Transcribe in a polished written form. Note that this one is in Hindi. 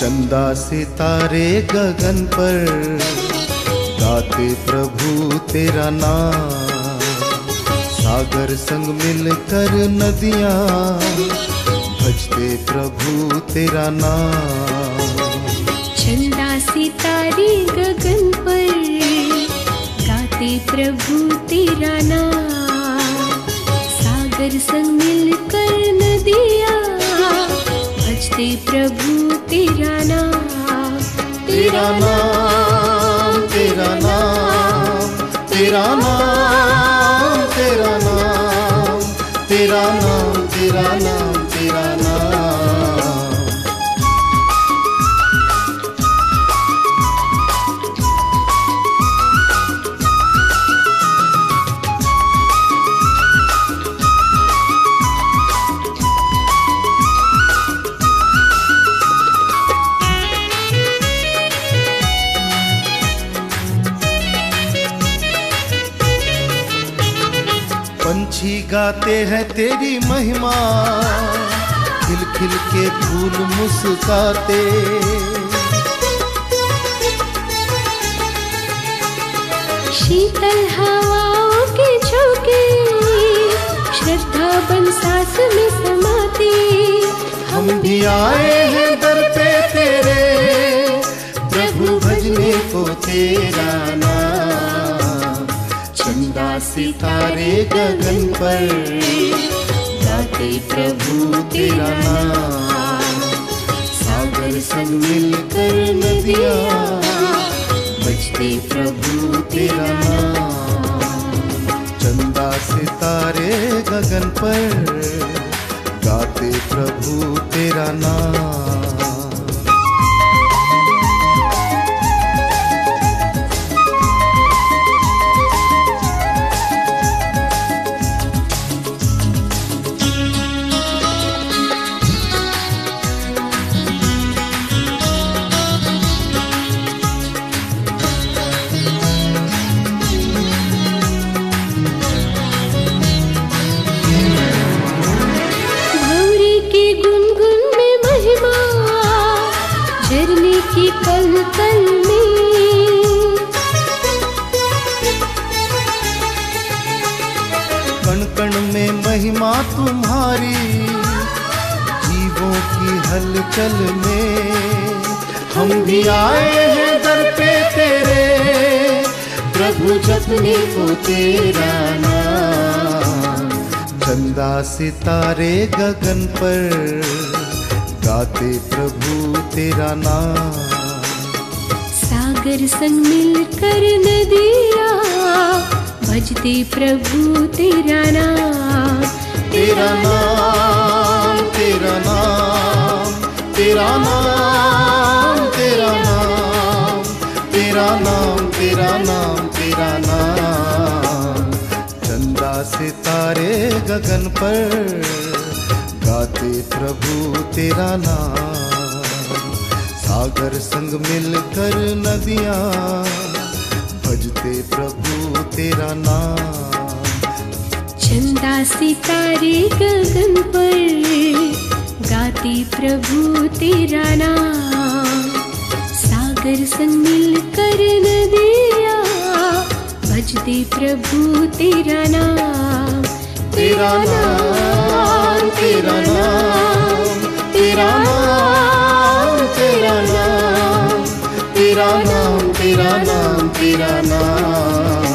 चंदा सितारे गगन पर गाते प्रभु तेरा नाम। सागर संग मिलकर नदियाँ भजते प्रभु तेरा नाम। चंदा सितारे गगन पर गाते प्रभु तेरा नाम। सागर संग मिलकर नदियाँ भजते प्रभु तेरा नाम। तेरा नाम तेरा नाम तेरा नाम तेरा नाम तेरा नाम तेरा नाम तेरा नाम। पंछी गाते हैं तेरी महिमा, खिल खिल के फूल मुस्काते। शीतल हवाओं के झोंके श्रद्धा बन सांस में समाते। हम भी आए हैं दर पे तेरे, प्रभु भजने को तेरा नाम। चंदा सितारे गगन पर गाते प्रभु तेरा नाम। सागर संग मिलकर नदियाँ भजते प्रभु तेरा नाम। चंदा सितारे गगन पर गाते प्रभु तेरा नाम। झरने की पल पल में कण कण में महिमा तुम्हारी, जीवों की हलचल में। हम भी आए हैं दर पे तेरे, प्रभु जपने को तेरा नाम। चंदा सितारे गगन पर गाते प्रभु तेरा नाम। सागर संग मिलकर नदियाँ भजते प्रभु तेरा नाम। तेरा नाम तेरा नाम तेरा नाम तेरा नाम तेरा नाम तेरा नाम तेरा नाम। चंदा सितारे गगन पर गाते प्रभु तेरा नाम। सागर संग मिलकर नदियाँ भजते प्रभु तेरा नाम। चंदा सितारे गगन पर गाते प्रभु तेरा नाम। सागर संग मिलकर नदियाँ भजते प्रभु तेरा नाम। तेरा नाम तेरा नाम तेरा नाम तेरा नाम तेरा नाम तेरा नाम तेरा नाम।